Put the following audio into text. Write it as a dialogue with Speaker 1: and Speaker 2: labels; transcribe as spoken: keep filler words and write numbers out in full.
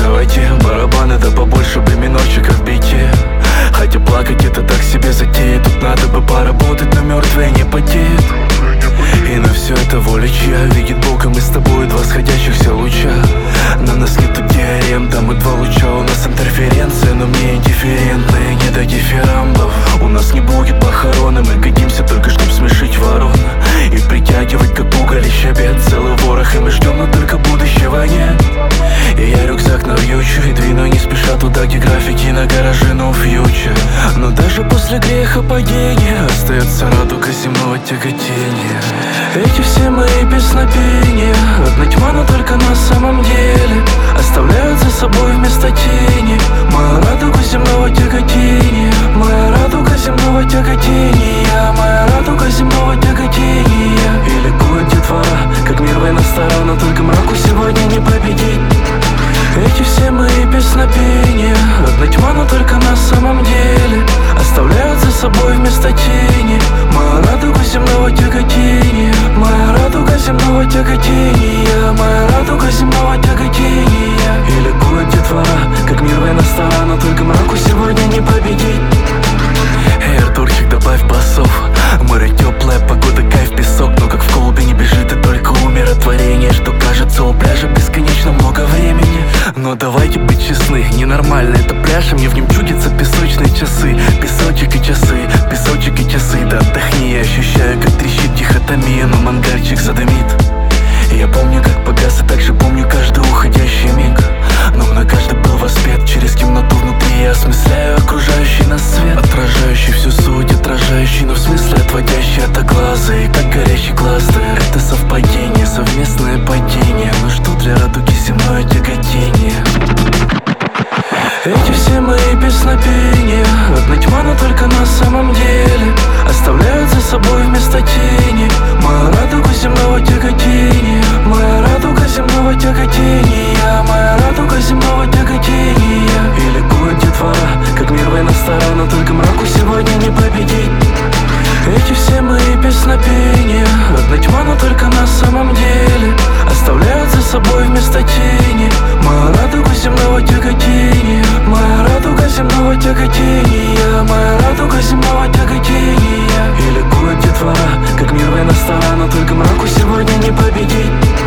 Speaker 1: Давайте барабаны, да побольше бы минорчиков бейте. Хотя плакать это так себе затея. Тут надо бы поработать, но мертвые не потеют. И на все это воля чья? Видит Бог, и мы с тобой два сходящихся луча. На нас нету теорем, там и два луча. У нас интерференция, но мне индифферентные не до дифирамбов. У нас не будет похороны, мы годимся только чтоб смешить ворон и притягивать как уголь и щебет. Целый ворох, и мы ждем, но только будущего нет. И я рюкзак навьючу и двину не спеша туда, где граффити на гараже, но фьючер. Но даже после греха падения остается радуга земного тяготения. Эти все мои песнопения, одна тьма, но только на самом деле оставляют за собой вместо тени мою радугу земного тяготения. Моя радуга земного тяготения. Моя радуга земного тяготения. И ликует детвора, как мир война стара, но только мраку сегодня не победить. Эти все мои песнопения, одна тьма, но только на самом деле оставляют за собой вместо тени мою радугу земного тяготения. Моя радуга земного тяготения. Моя радуга земного тяготения. И ликует детвора, как мир война стара, но только мраку сегодня не победить. Эй, Артурчик, добавь басов. Море теплая, погода, кайф, песок. Но как в колбе не бежит, и только умиротворение. Что кажется, у пляжа бесконечно много времени. Но давайте быть честны, ненормально это пляж, и мне в нем чудятся песочные часы. Песочек и часы, песочек и часы. Да отдохни, я ощущаю, как трещит дихотомия, но мангарчик задымит. И я помню, как погас, и также помню каждый уходящий миг. Но мной каждый был воспет через темноту внутри. Я осмысляю окружающий нас свет, отражающий всю суть, отражающий, но в смысле отводящий от глаза. И как горящий кластер, это совпадение, совместное падение. Но что для радуги земное тяготение? Эти все мои песнопения, одна тьма, но только на самом деле оставляют за собой вместо тени мою радугу земного тяготения. Моя радуга земного тяготения. Моя радуга земного тяготения. И ликует детвора, как мир война стара, но только мраку сегодня не победить. Эти все мои песнопения, одна тьма, но только на самом деле оставляют за собой вместо тени мою радугу земного тяготения. Моя радуга земного тяготения. Моя радуга земного тяготения. И ликует детвора, как мир война стара, но только мраку сегодня не победить.